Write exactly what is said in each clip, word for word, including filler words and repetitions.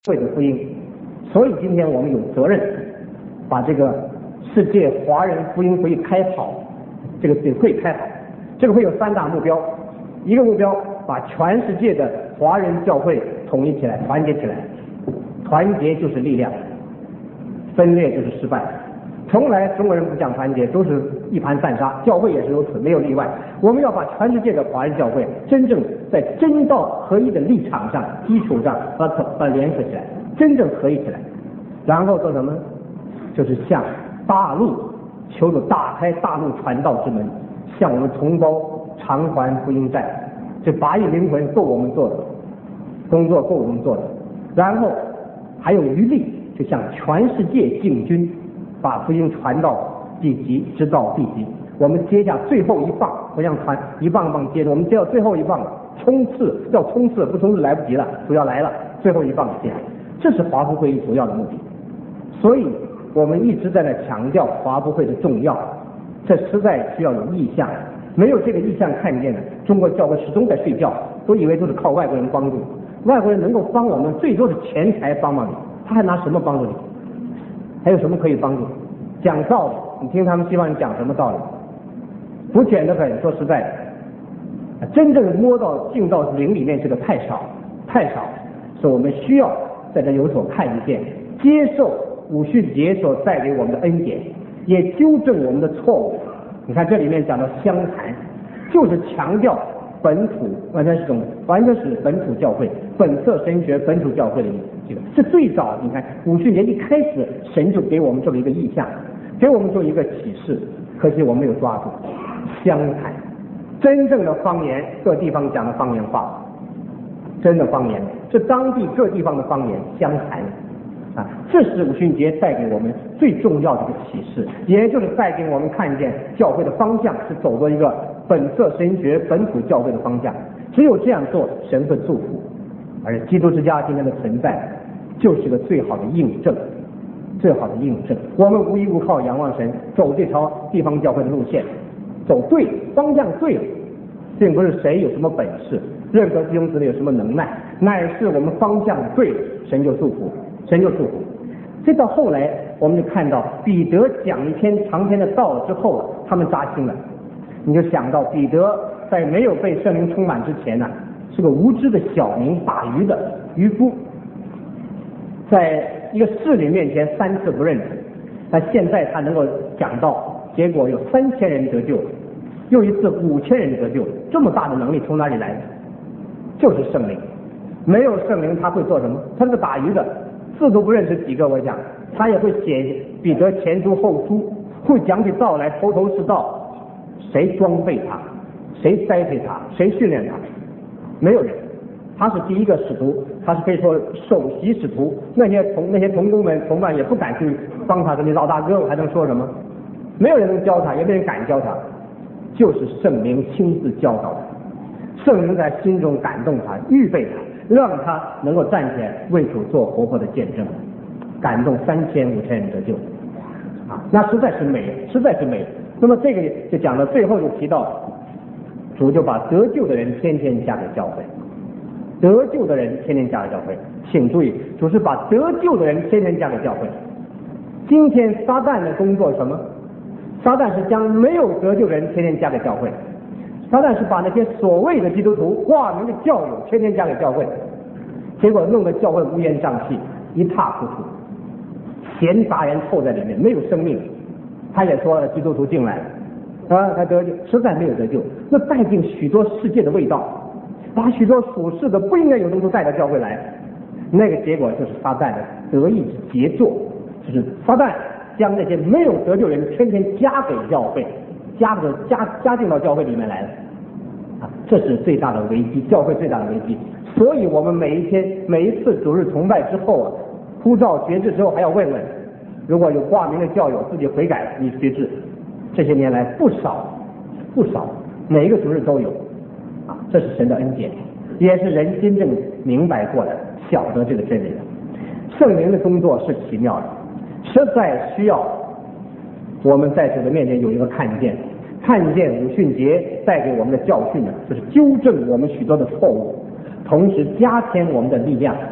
会的福音。所以今天我们有责任把这个世界华人福音会开好，这个会开好。这个会有三大目标，一个目标把全世界的华人教会统一起来，团结起来。团结就是力量，分裂就是失败。从来中国人不讲团结，都是一盘散沙，教会也是如此，没有例外。我们要把全世界的华人教会真正在真道合一的立场上、基础上把它把它联合起来，真正合一起来。然后做什么？就是向大陆求主打开大陆传道之门，向我们同胞偿还福音债。这八亿灵魂够我们做的工作，够我们做的。然后还有余力，就向全世界进军，把福音传到地极，直到地极。我们接下最后一棒，不像传一棒一棒接着，我们接到最后一棒了，冲刺要冲刺，不冲刺来不及了，主要来了，最后一棒接。这是华福会议主要的目的。所以我们一直在那强调华福会的重要，这实在需要有意向。没有这个意向看见的，中国教会始终在睡觉，都以为都是靠外国人帮助。外国人能够帮我们，最多是钱财帮帮你，他还拿什么帮助你？还有什么可以帮助？讲道理，你听他们希望你讲什么道理？不简得很，说实在的，真正摸到进到灵里面这个太少太少，所以我们需要在这有所看见，接受五旬节所带给我们的恩典，也纠正我们的错误。你看这里面讲到相谈，就是强调本土，完全是种完全是本土教会，本色神学本土教会的这个是最早。你看五旬节一开始，神就给我们这么一个意象，给我们做一个启示，可惜我没有抓住。相谈，真正的方言，各地方讲的方言话，真的方言，是当地各地方的方言相谈啊，这是五旬节带给我们最重要的一个启示，也就是带给我们看见教会的方向是走到一个本色神学本土教会的方向。只有这样做，神会祝福。而基督之家今天的存在，就是个最好的印证，最好的印证。我们无依无靠，仰望神，走这条地方教会的路线，走对方向对了，并不是谁有什么本事，任何弟兄姊妹有什么能耐，乃是我们方向对了，神就祝福。神就祝福。这到后来我们就看到彼得讲一篇长篇的道之后，他们扎心了。你就想到彼得在没有被圣灵充满之前呢、啊，是个无知的小民，打鱼的渔夫，在一个侍女面前三次不认识，但现在他能够讲道，结果有三千人得救，又一次五千人得救，这么大的能力从哪里来的？就是圣灵。没有圣灵他会做什么？他是个打鱼的，字都不认识几个，我讲他也会写彼得前书后书，会讲起道来头头是道。谁装备他？谁栽培他？谁训练他？没有人。他是第一个使徒，他是可以说首席使徒。那些同那些同工们同伴也不敢去帮他，跟你老大哥，我还能说什么？没有人能教他，也没人敢教他，就是圣灵亲自教导他。圣灵在心中感动他，预备他，让他能够站起来为主做活泼的见证，感动三千五千人得救啊！那实在是美，实在是美。那么这个就讲到最后，就提到主就把得救的人天天加给教会，得救的人天天加给教会。请注意，主是把得救的人天天加给教会。今天撒旦的工作是什么？撒旦是将没有得救的人天天加给教会。撒旦是把那些所谓的基督徒、挂名的教友天天加给教会，结果弄得教会乌烟瘴气，一塌糊涂，闲杂人凑在里面，没有生命。他也说了，基督徒进来了啊，他得救，实在没有得救，那带进许多世界的味道，把许多属世的不应该有东西带到教会来，那个结果就是撒旦的得意之杰作，就是撒旦将那些没有得救人天天加给教会，加个加加进到教会里面来了啊，这是最大的危机，教会最大的危机。所以我们每一天每一次主日崇拜之后啊，呼召决志之后还要问问，如果有挂名的教友自己悔改了，你决志，这些年来不少不少，每一个主日都有啊，这是神的恩典，也是人真正明白过来晓得这个真理的。圣灵的工作是奇妙的，实在需要我们在主的面前有一个看见，看见五旬节带给我们的教训呢，就是纠正我们许多的错误，同时加添我们的力量，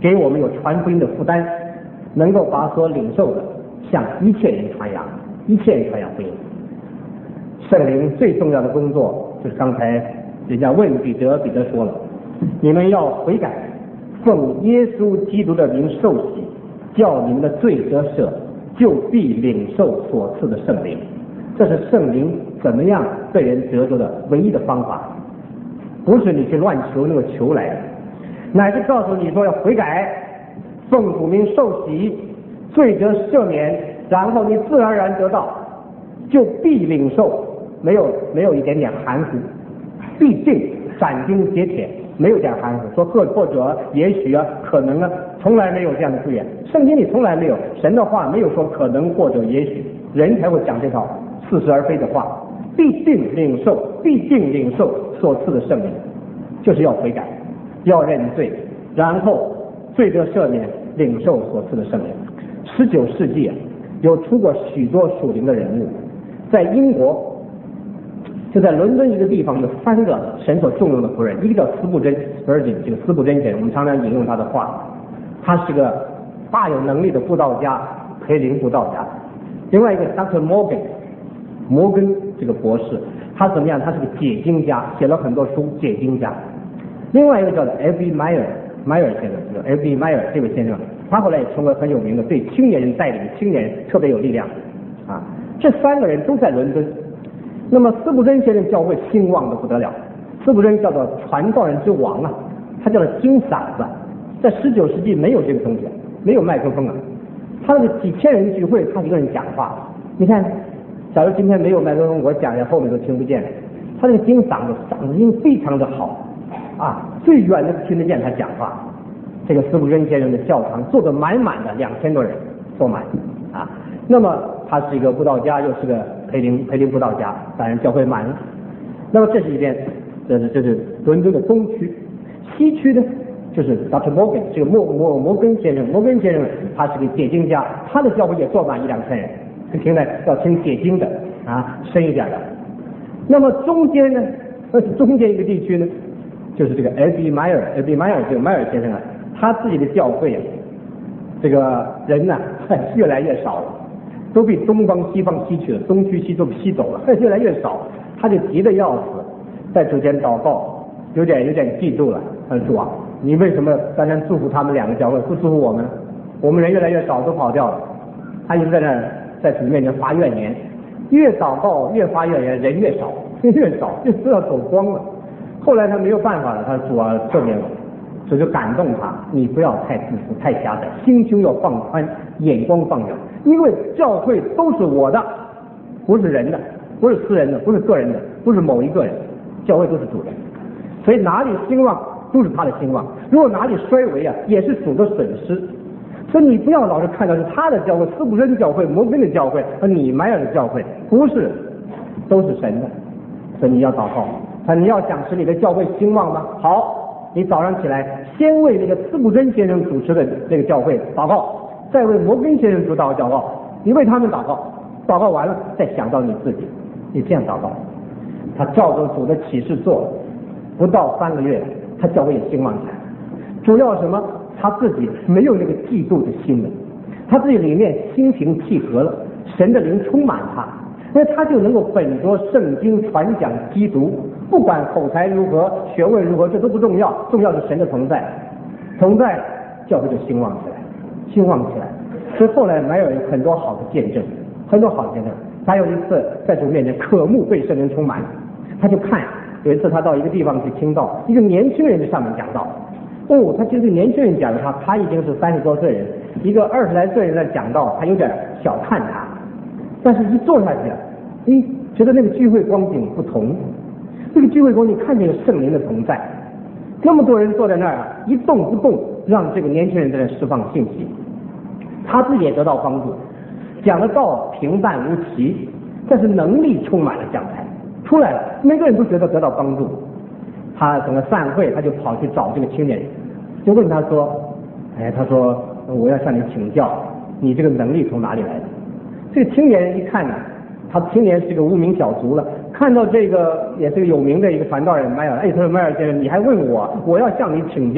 给我们有传福音的负担，能够把所领受的向一切人传扬，一切人传扬福音。圣灵最重要的工作就是刚才人家问彼得，彼得说了，你们要悔改，奉耶稣基督的名受洗，叫你们的罪得赦，就必领受所赐的圣灵。这是圣灵怎么样被人得着的唯一的方法，不是你去乱求那个求来的，乃是告诉你说要悔改，奉主名受洗，罪得赦免，然后你自然而然得到，就必领受，没有没有一点点含糊，必定斩钉截铁，没有点含糊，说或或者也许啊，可能啊，从来没有这样的字眼，圣经里从来没有，神的话没有说可能或者也许，人才会讲这套似是而非的话。必定领受，必定领受所赐的圣灵，就是要悔改，要认罪，然后罪得赦免，领受所赐的圣灵。十九世纪啊，有出过许多属灵的人物，在英国，就在伦敦一个地方有三个神所重用的仆人，一个叫斯布真 Spurgeon， 这个斯布真先生，我们常常引用他的话，他是个大有能力的布道家，培灵布道家。另外一个 Doctor Morgan， 摩根这个博士，他怎么样？他是个解经家，写了很多书，解经家。另外一个叫做 F B Meyer Meyer 先生，这个 F B Meyer 这位先生，他后来也成为很有名的，对青年人带领青年人特别有力量啊。这三个人都在伦敦。那么斯布真先生教会兴旺的不得了，斯布真叫做传道人之王啊，他叫做金嗓子，在十九世纪没有这个东西，没有麦克风啊，他那个几千人聚会，他一个人讲话。你看，假如今天没有麦克风，我讲下后面都听不见。他这个金嗓子，嗓子音非常的好啊，最远的听得见他讲话。这个斯布真先生的教堂坐得满满的，两千多人坐满啊。那么他是一个布道家，又是个培灵培灵布道家，当然教会满了。那么这是一边，这是这是伦敦的东区。西区呢，就是 Doctor Morgan， 这个摩摩摩根先生，摩根先生他是个解经家，他的教会也坐满一两千人，听来要听解经的啊，深一点的。那么中间呢，呃，中间一个地区呢，就是这个 F B Meyer F B Meyer 这个迈尔先生啊，他自己的教会啊，这个人呢、啊、越来越少了，都被东方西方吸去了，东区西都吸走了，越来越少，他就急得要死，在主前祷告，有点有点嫉妒了，他说主啊，你为什么单单祝福他们两个教会，不祝福我们？我们人越来越少，都跑掉了。他就在那儿在主面前发怨言，越祷告越发怨言，人越少，越少，就都要走光了。后来他没有办法了，他说主啊赦免我，这就感动他，你不要太自负太狭窄，心胸要放宽，眼光放远，因为教会都是我的，不是人的，不是私人的，不是个人的，不是某一个人，教会都是主的，所以哪里兴旺都是他的兴旺，如果哪里衰微啊，也是主的损失。所以你不要老是看到是他的教会，斯布真教会，摩根的教会和你迈尔的教会，不是，都是神的。所以你要祷告，啊，你要想使你的教会兴旺吗？好，你早上起来先为那个斯布真先生主持的这个教会祷告，再为摩根先生主祷祷告，你为他们祷告，祷告完了再想到你自己，你这样祷告，他照着主的启示做，不到三个月，他教会也兴旺起来。主要什么？他自己没有那个嫉妒的心了，他自己里面心平气和了，神的灵充满他，那他就能够本着圣经传讲基督，不管口才如何，学问如何，这都不重要，重要是神的同在，同在教会就兴旺起来，兴旺起来。所以后来还有很多好的见证，很多好的见证。他有一次在主面前渴慕被圣灵充满，他就看，有一次他到一个地方去听到一个年轻人在上面讲道。哦，他就是年轻人讲他，他已经是三十多岁人，一个二十来岁人在讲道，他有点小看他，但是一坐下去，哎，觉得那个聚会光景不同，这个聚会光景看见了圣灵的同在，那么多人坐在那儿一动不动，让这个年轻人在那释放信息，他自己也得到帮助，讲的道平淡无奇，但是能力充满了讲台，出来了，每个人都觉得得到帮助。他整个散会，他就跑去找这个青年人，就问他说：“哎，他说我要向你请教，你这个能力从哪里来的？”这个青年人一看呢，他青年是一个无名小卒了，看到这个也是个有名的一个传道人迈尔，哎，他说迈尔先生，你还问我，我要向你请教，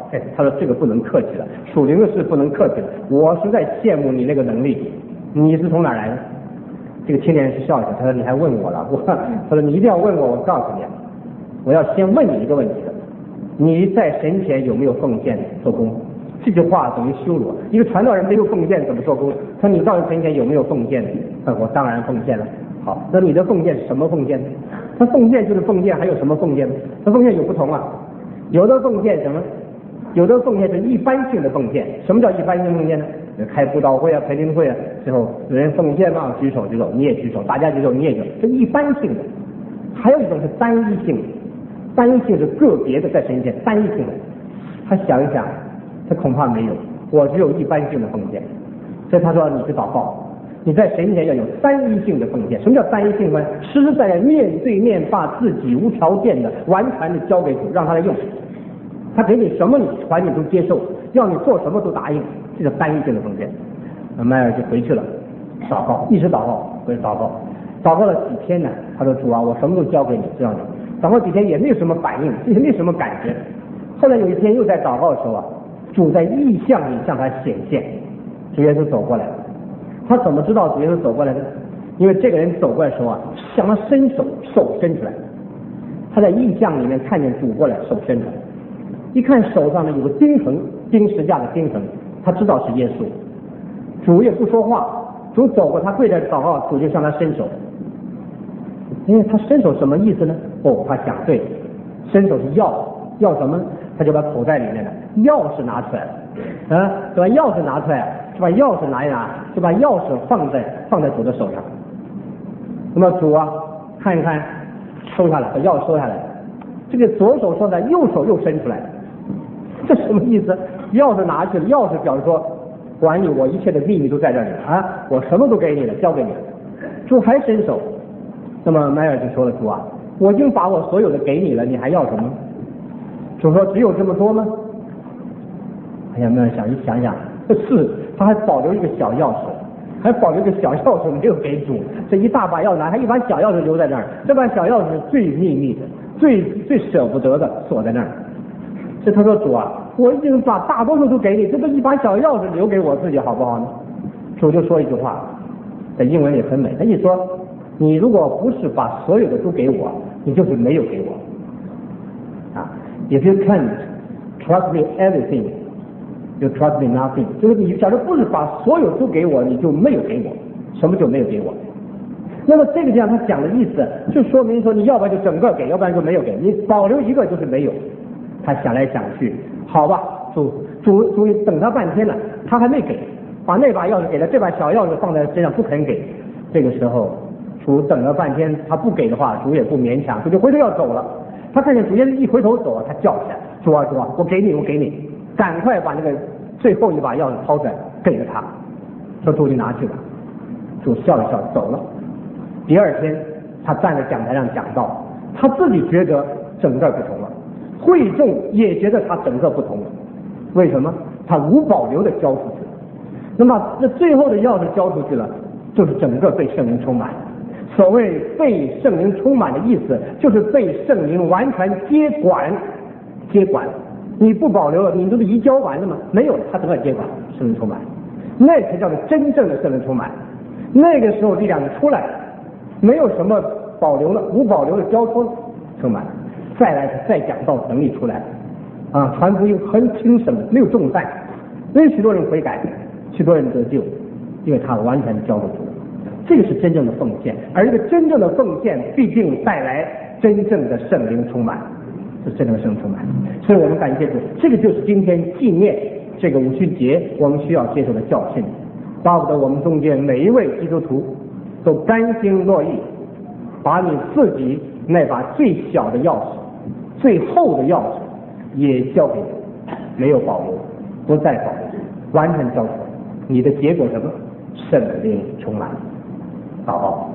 哎，他说这个不能客气了，属灵的事不能客气了，我实在羡慕你那个能力，你是从哪儿来的？这个青年人是笑笑，他说你还问我了，我他说你一定要问我，我告诉你，我要先问你一个问题的，你在神前有没有奉献做工？这句话等于羞辱，一个传道人没有奉献怎么做工？他说你到神前有没有奉献？我当然奉献了。好，那你的奉献是什么奉献？他奉献就是奉献，还有什么奉献？他奉献有不同啊，有的奉献什么？有的奉献是一般性的奉献。什么叫一般性奉献呢？开布道会啊、培灵会啊，最后有人奉献嘛，举手举手，你也举手，大家举手你也举手，这一般性的。还有一种是单一性的，单一性是个别的在神前单一性的。他想一想，他恐怕没有，我只有一般性的奉献。所以他说你去祷告。你在神前要有单一性的奉献。什么叫单一性呢？实实在在面对面把自己无条件的完全的交给主，让他来用。他给你什么你环境都接受，要你做什么都答应，这叫单一性的奉献。那迈尔就回去了，祷告，一直祷告，回去祷告，祷告了几天呢？他说主啊，我什么都交给你，这样的。祷告几天也没有什么反应，也没有什么感觉。后来有一天又在祷告的时候啊，主在异象里向他显现，主耶稣走过来了。他怎么知道主耶稣走过来的？因为这个人走过来的时候啊，向他伸手，手伸出来。他在异象里面看见主过来，手伸出来，一看手上呢有个钉痕，钉十字架的钉痕，他知道是耶稣。主也不说话，主走过，他跪在祷告，主就向他伸手。因为他伸手什么意思呢？哦，他想对，伸手是要要什么？他就把口袋里面的钥匙拿出来了，啊，就把钥匙拿出来。就把钥匙拿一拿，就把钥匙放在放在主的手上。那么主啊，看一看，收下来，把钥匙收下来。这个左手收下来，右手又伸出来，这什么意思？钥匙拿去了，钥匙表示说，管你，我一切的秘密都在这里啊，我什么都给你了，交给你了。主还伸手，那么迈尔就说了，主啊，我已经把我所有的给你了，你还要什么？主说只有这么多吗？哎呀，迈尔想一想想。是，他还保留一个小钥匙，还保留一个小钥匙没有给主，这一大把钥匙，还一把小钥匙留在那儿。这把小钥匙是最秘密的，最最舍不得的，锁在那儿。所以他说主啊，我已经把大多数都给你，这个一把小钥匙留给我自己好不好呢？主就说一句话，在英文里很美，他一说，你如果不是把所有的都给我，你就是没有给我。啊 ，If you can't trust me everything。You trust me nothing， 就是你假如不是把所有都给我，你就没有给我，什么就没有给我。那么这个地方他讲的意思，就说明说你要不然就整个给，要不然就没有给，你保留一个就是没有。他想来想去，好吧，主主主等他半天了，他还没给，把那把钥匙给了，这把小钥匙放在身上不肯给。这个时候主等了半天，他不给的话，主也不勉强，主就回头要走了。他看见主耶稣一回头走，他叫起来，主啊主啊，我给你，我给你。赶快把那个最后一把钥匙掏出来给了他，说主你拿去吧。主笑了笑走了。第二天他站在讲台上讲道，他自己觉得整个不同了，会众也觉得他整个不同了。为什么？他无保留的交出去了。那么这最后的钥匙交出去了，就是整个被圣灵充满。所谓被圣灵充满的意思，就是被圣灵完全接管，接管。你不保留了，你都是移交完了吗？没有，他整个接管，圣灵充满，那才叫做真正的圣灵充满。那个时候力量出来了，没有什么保留了，无保留的交出充满，再来再讲道能力出来啊，传福音很轻省，没有重担，所以许多人悔改，许多人得救，因为他完全交给主了。这个是真正的奉献，而这个真正的奉献必定带来真正的圣灵充满。是真正的圣灵充满，所以我们感谢主，这个就是今天纪念这个五旬节我们需要接受的教训。巴不得我们中间每一位基督徒都甘心乐意，把你自己那把最小的钥匙、最后的钥匙也交给你，没有保留，不再保留，完全交出来。你的结果什么？圣灵充满。祷告，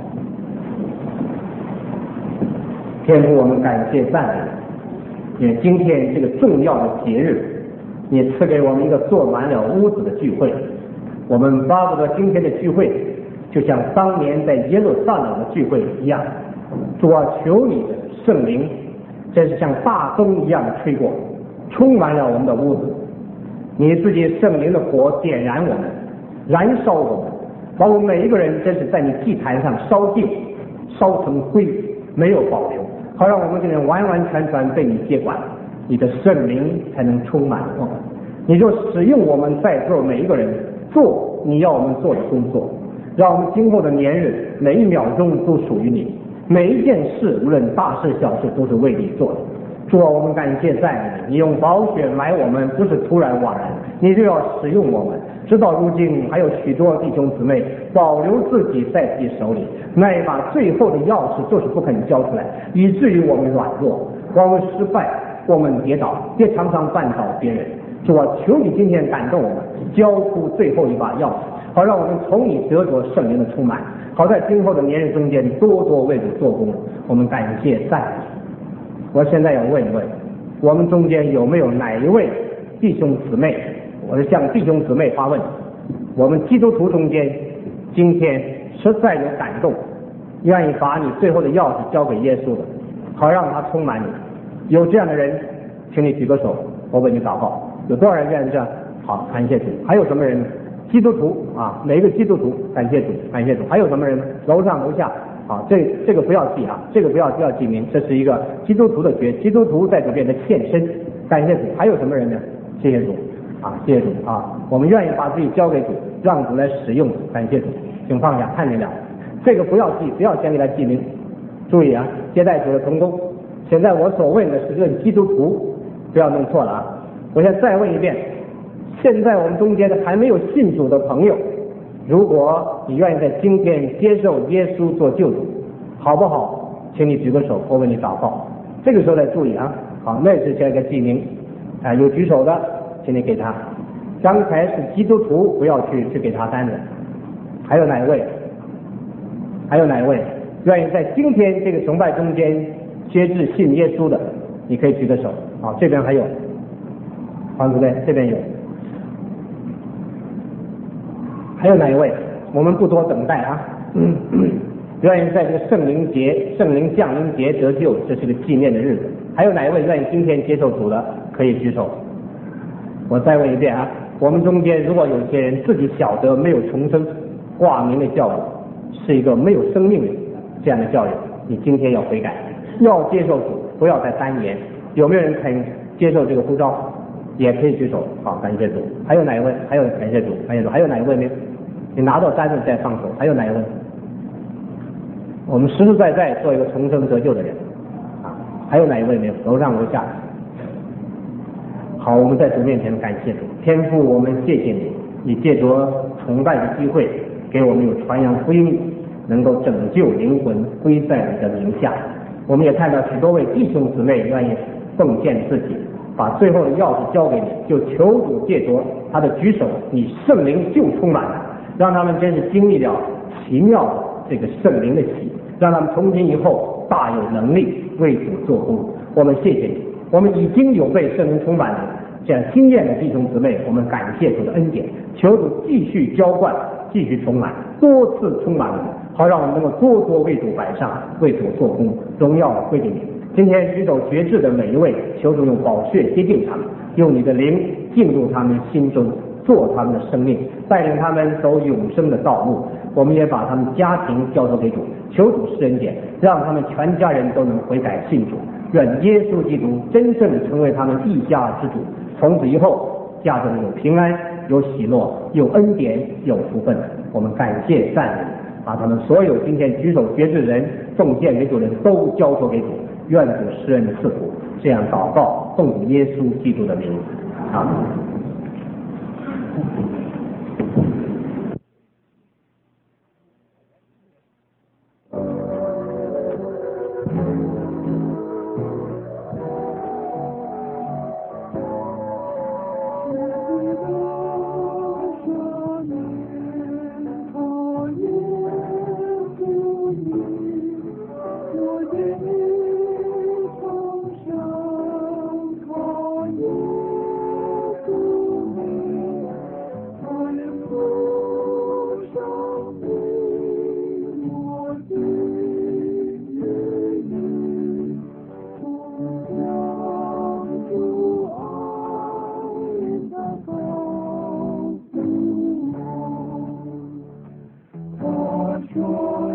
天父，我们感谢赞美。也今天这个重要的节日，你赐给我们一个坐满了屋子的聚会。我们巴不得今天的聚会就像当年在耶路撒冷的聚会一样。主啊，求你的圣灵真是像大风一样的吹过， 充满了我们的屋子，你自己圣灵的火点燃我们，燃烧我们，把我们每一个人真是在你祭坛上烧尽，烧成灰，没有保留，好让我们这人完完全全被你接管，你的圣灵才能充满我们。你就使用我们在座每一个人做你要我们做的工作，让我们今后的年日每一秒钟都属于你，每一件事无论大事小事都是为你做的。主啊，我们感谢赞美你，你用宝血买我们，不是突然枉然，你就要使用我们。直到如今还有许多弟兄姊妹保留自己在自己手里，那一把最后的钥匙就是不肯交出来，以至于我们软弱，我们失败，我们跌倒，也常常绊倒别人。主啊，求你今天感动我们，交出最后一把钥匙，好让我们从你得着圣灵的充满，好在今后的年日中间多多为主做工。我们感谢赞美。我现在要问一问，我们中间有没有哪一位弟兄姊妹，我是向弟兄姊妹发问，我们基督徒中间今天实在有感动，愿意把你最后的钥匙交给耶稣的，好让他充满你。有这样的人请你举个手，我为你祷告。有多少人愿意这样？好，感谢主。还有什么人？基督徒啊，每一个基督徒，感谢主，感谢主。还有什么人？楼上楼下啊，这这个不要记啊，这个不要不要记名，这是一个基督徒的诀，基督徒在这边的献身，感谢主。还有什么人呢？谢谢主啊，谢谢主啊，我们愿意把自己交给主，让主来使用，感谢主。请放下，看见了，这个不要记，不要先给他记名。注意啊，接待主的同工，现在我所问的是论基督徒，不要弄错了啊。我现在再问一遍，现在我们中间的还没有信主的朋友，如果你愿意在今天接受耶稣做救主，好不好？请你举个手，我为你祷告。这个时候再注意啊，好，那是先一个记名啊，有举手的，请你给他。刚才是基督徒，不要去去给他单子。还有哪一位？还有哪一位愿意在今天这个崇拜中间接至信耶稣的？你可以举个手。好，这边还有。黄主任这边有，还有哪一位？我们不多等待啊！嗯嗯、愿意在这个圣灵节、圣灵降临节得救，这是个纪念的日子。还有哪一位愿意今天接受主的？可以举手。我再问一遍啊！我们中间如果有些人自己晓得没有重生，挂名的教育是一个没有生命的这样的教育，你今天要悔改，要接受主，不要再单言。有没有人肯接受这个呼召？也可以举手。好，感谢主。还有哪一位？还有感谢主，感谢主。还有哪一位没有？你拿到单子再放手。还有哪一位？我们实实在在做一个重生得救的人啊！还有哪一位没有？楼上楼下。好，我们在主面前感谢主，天父，我们谢谢你，你借着崇拜的机会，给我们有传扬福音，能够拯救灵魂归在你的名下。我们也看到许多位弟兄姊妹愿意奉献自己，把最后的钥匙交给你，就求主借着他的举手，你圣灵就充满了，让他们真是经历了奇妙的这个圣灵的喜，让他们从今以后大有能力为主做工。我们谢谢你，我们已经有被圣灵充满了这样经验的弟兄姊妹，我们感谢主的恩典，求主继续浇灌，继续充满，多次充满我们，好让我们能够多多为主摆上，为主做工，荣耀归给你。今天举手决志的每一位，求主用宝血接近他们，用你的灵进入他们心中，做他们的生命，带领他们走永生的道路。我们也把他们家庭交托给主，求主施恩典，让他们全家人都能悔改信主，愿耶稣基督真正成为他们一家之主。从此以后，家中有平安，有喜乐，有恩典，有福分。我们感谢赞美，把他们所有今天举手决志人奉献给主人都交托给主。愿主施恩赐福，这样祷告，奉主耶稣基督的名字，阿们。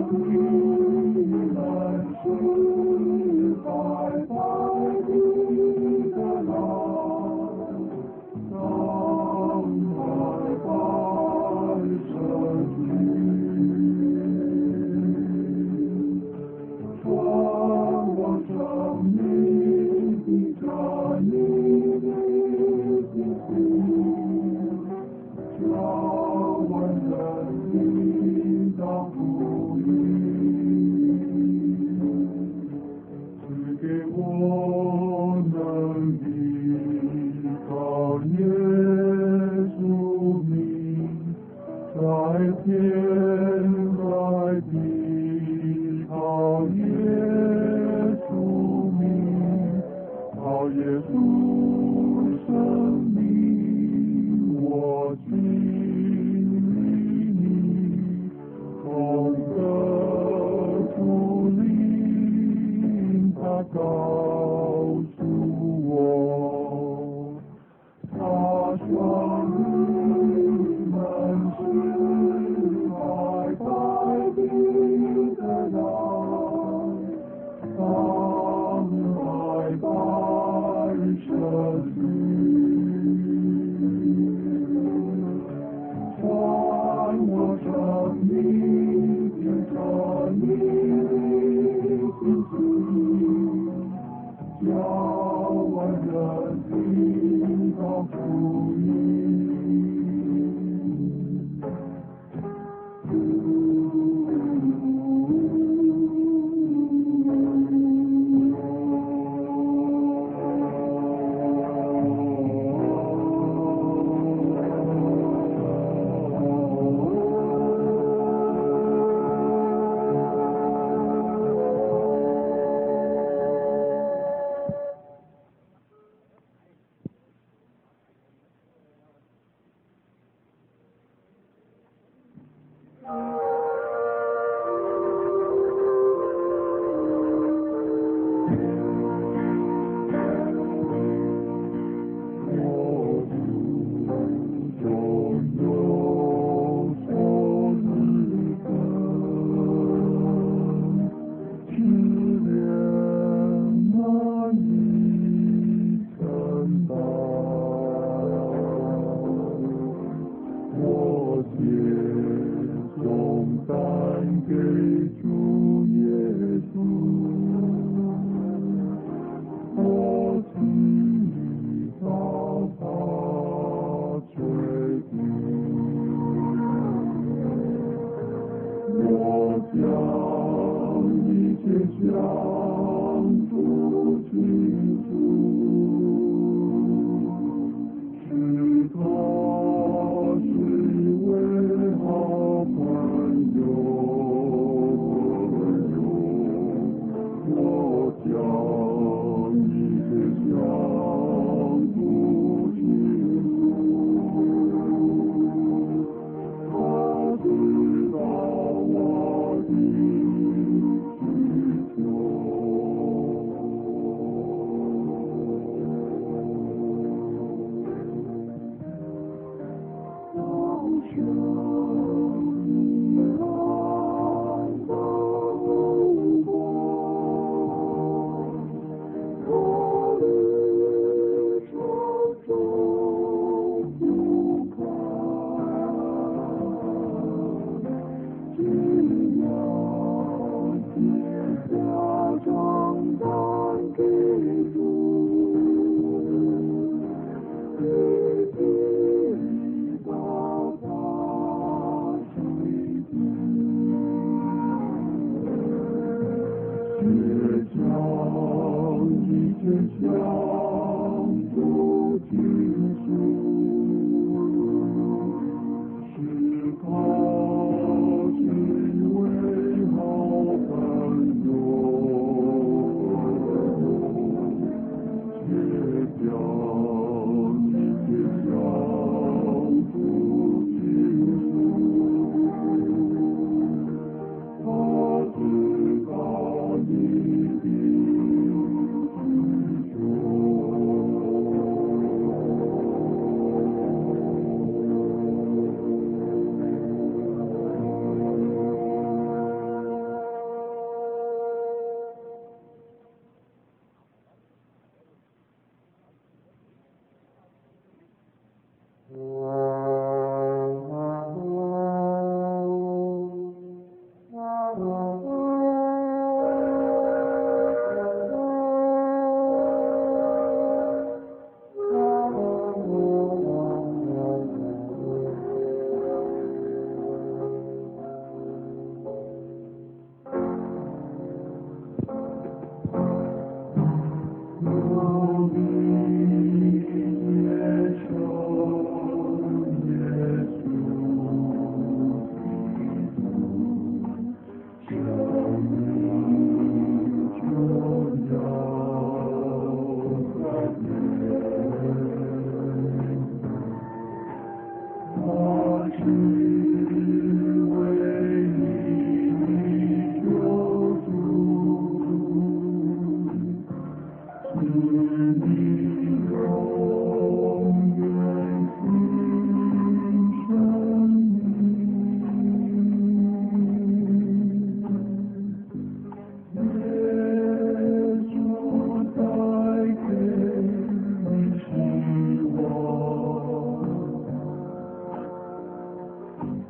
知道你的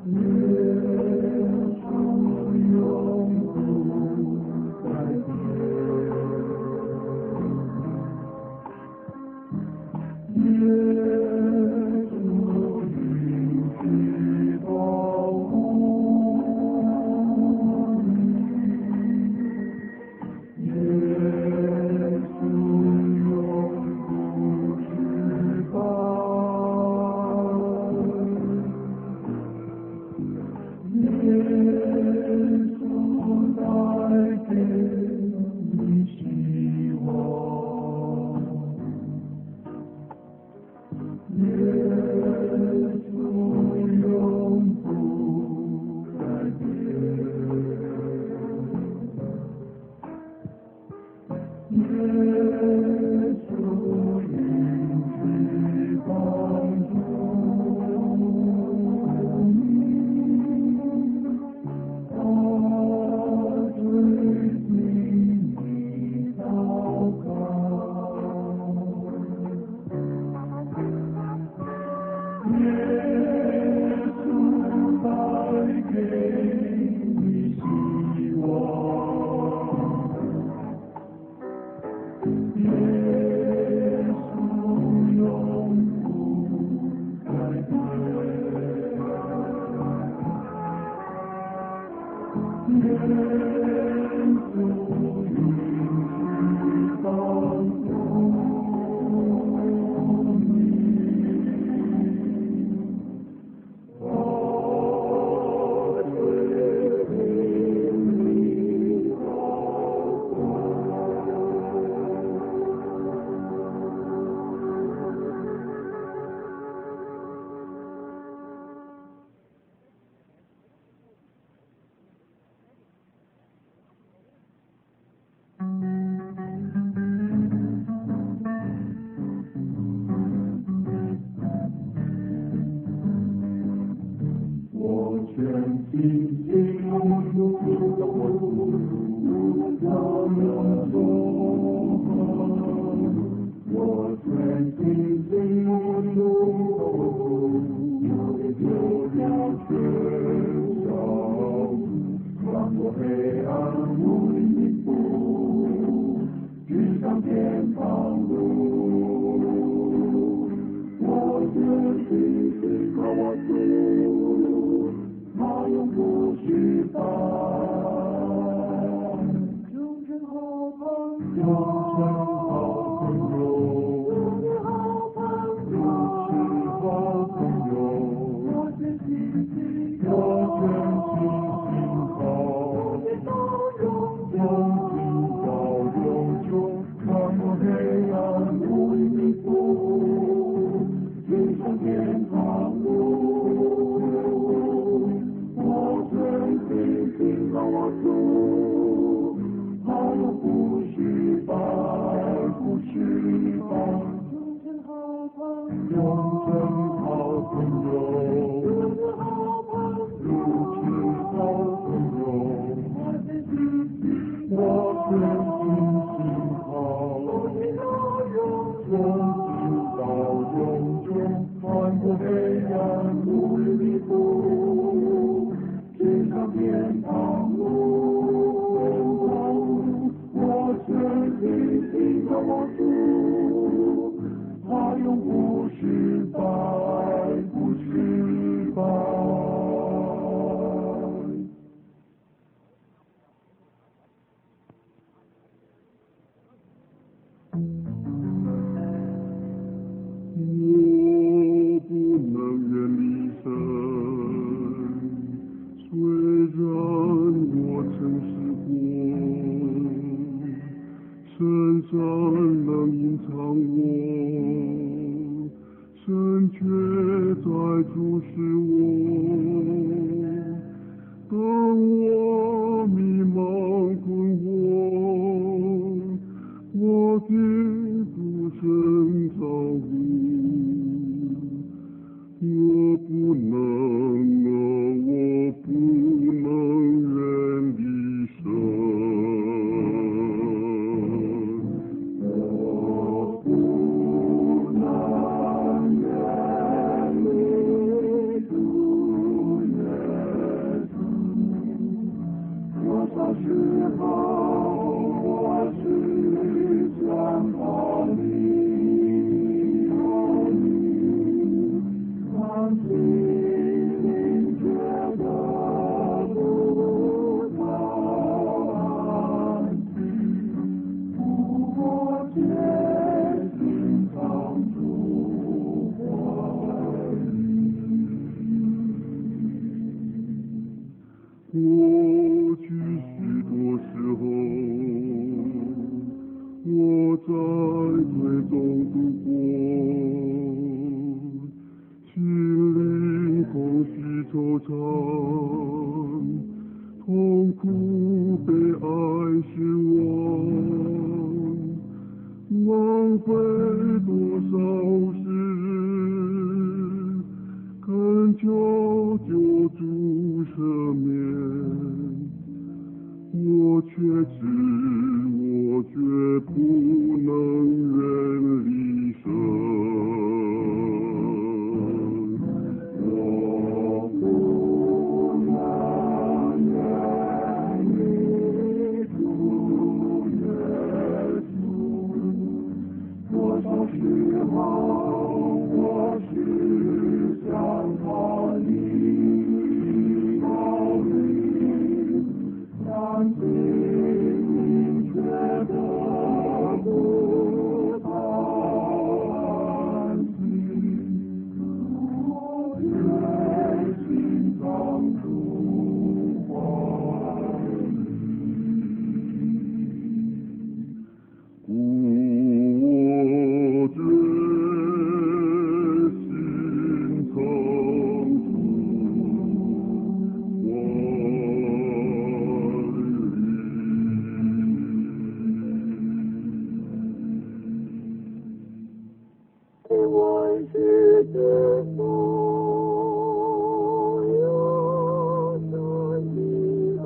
我过去许多时候，我在水中度过，心灵空虚惆怅，痛苦悲哀失望，浪费多少时日，恳求救主赦免，我却知我绝不能远离神，我不能远离主耶稣，多少时候我是想他你道理，但心灵却得不到安息，我愿心藏主怀里，故我决心藏主怀里。万世之所有真理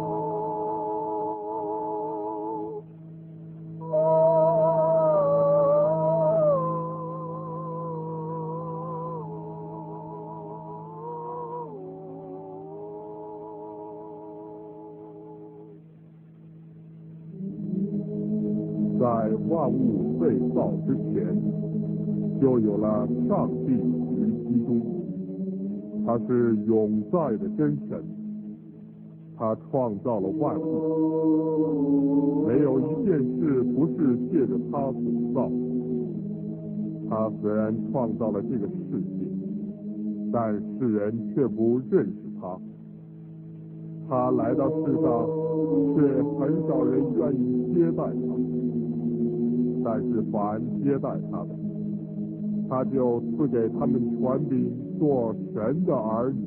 在万物被造之前，就有了上帝与基督，他是永在的真神，他创造了万物，没有一件事不是借着他所造。他虽然创造了这个世界，但世人却不认识他。他来到世上，却很少人愿意接待他，但是凡接待他的，他就赐给他们权柄做神的儿女。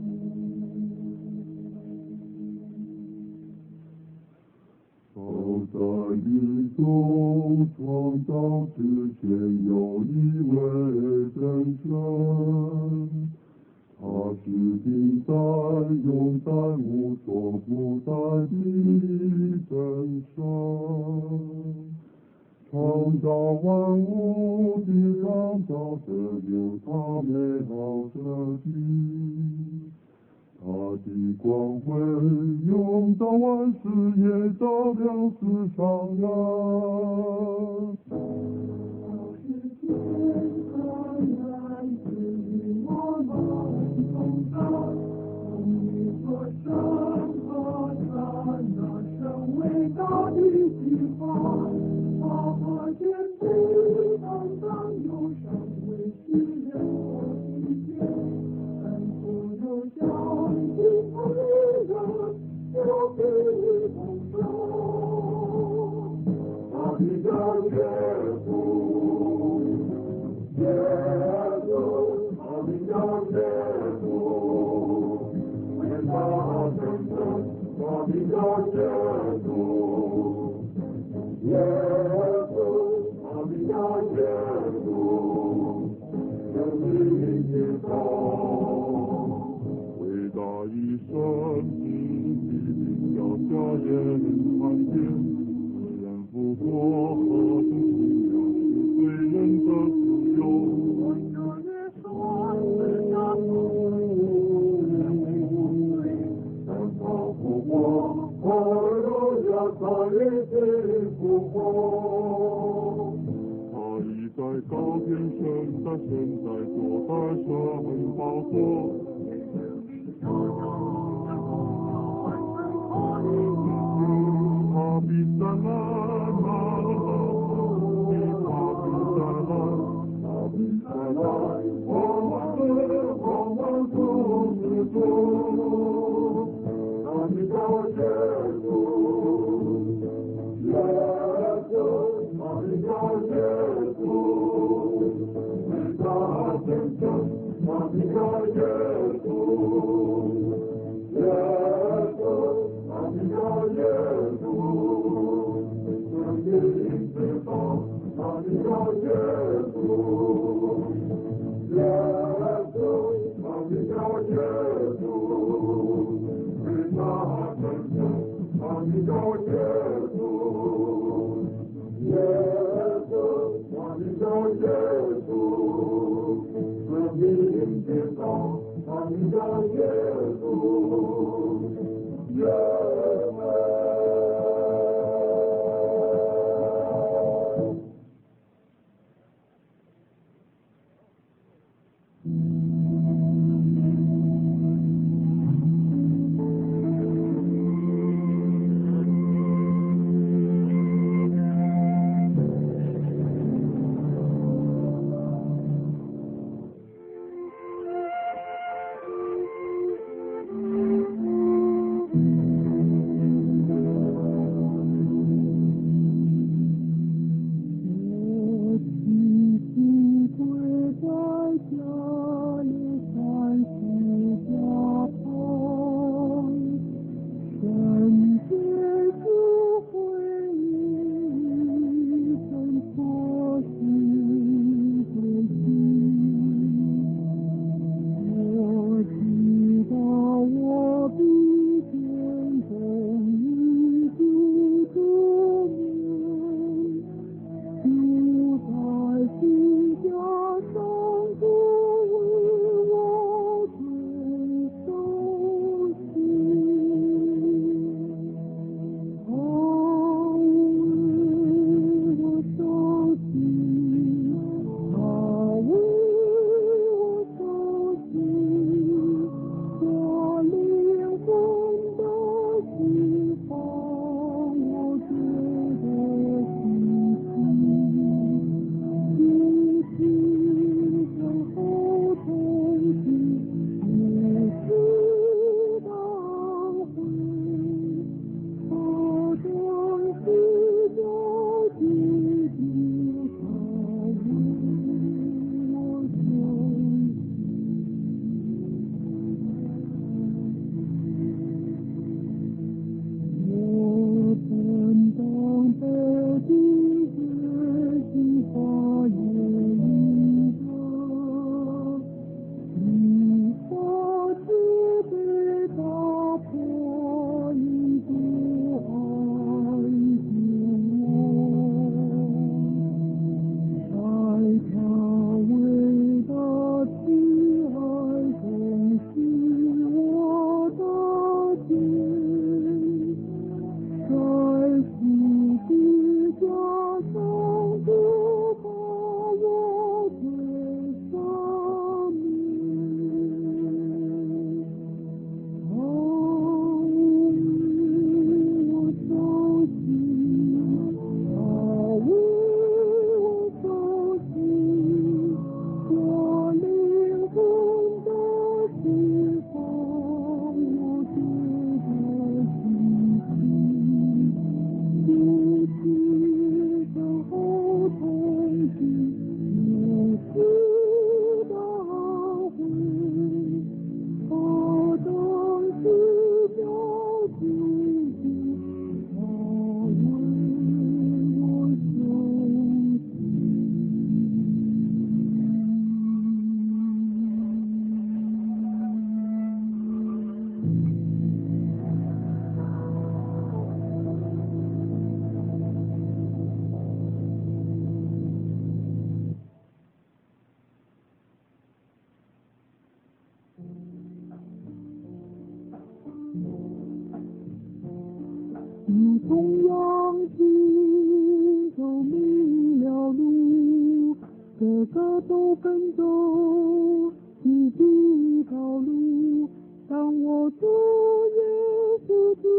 早在宇宙创造之前，有一位真神，他是平在永在无所不在的真神。创造万物的创造者有他美好设计，他的光辉永照万事，也照亮世上人。 他是天和来自于我们同在，从你所生和赞那生伟大的计划。他和天地当当有上为世人所体现，但所有将心爱人就给你同生。他的叫耶稣，耶稣，他的叫耶稣，伟大真神，他的叫耶稣。耶稣，他的叫耶稣，生命之道， 伟大一生的必要家人看见，自然复活和同样是对人的自由。 我这日说是那不人为不对， 但他复活，我荣耀他日子复活。他已在高天升在神在坐在神宝座。他必再来，他必再来，他必再来，我们的我们主之主。 稣，是那真正他的叫耶稣，耶稣，他的叫耶稣，生命的道，他的叫耶稣，耶稣。 如同羊群走迷了路，个个都跟走自己道路。当我主耶稣基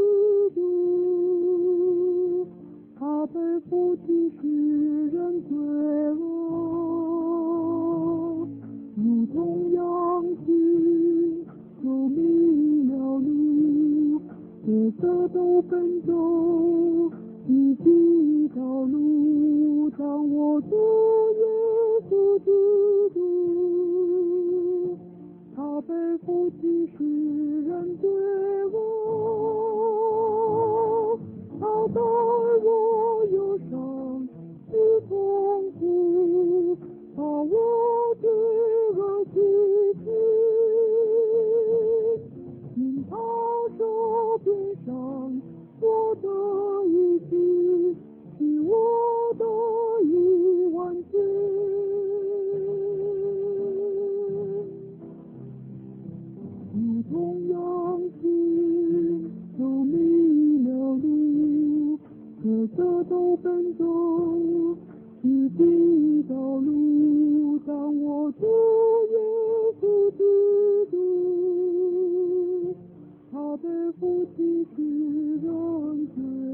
督，他背负起世人罪恶，如同羊群走迷了路，个个都跟走自己道路。当我主耶稣基督，他背负起世人罪恶，他带我忧伤的痛苦，把我罪恶洗去。 同样是走迷了路，可这都奔走是的道路。当我主耶稣基督，他被父亲是人间。